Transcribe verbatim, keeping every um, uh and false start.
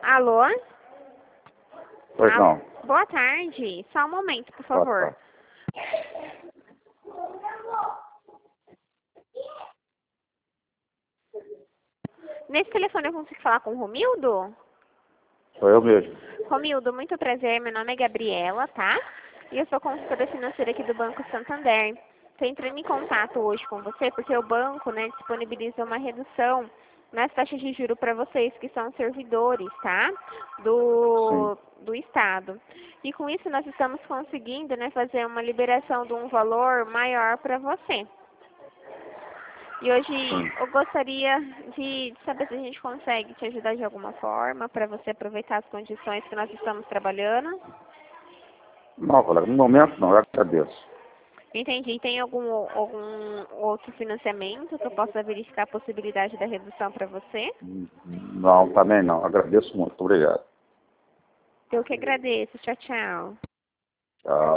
Alô? Pois Alô? não. Boa tarde. Só um momento, por Boa favor. tarde. Nesse telefone eu consigo falar com o Romildo? Sou eu mesmo. Romildo, muito prazer. Meu nome é Gabriela, tá? E eu sou consultora financeira aqui do Banco Santander. Estou entrando em contato hoje com você porque o banco, né, disponibiliza uma redução nas taxas de juros para vocês que são servidores, tá? Sim. Do, do Estado. E com isso nós estamos conseguindo, né, fazer uma liberação de um valor maior para você. E hoje Sim. eu gostaria de saber se a gente consegue te ajudar de alguma forma para você aproveitar as condições que nós estamos trabalhando. Não, colega, no momento não, eu agradeço. Entendi. Tem algum, algum outro financiamento que eu possa verificar a possibilidade da redução para você? Não, também não. Agradeço muito. Obrigado. Eu que agradeço. Tchau, tchau. Tchau.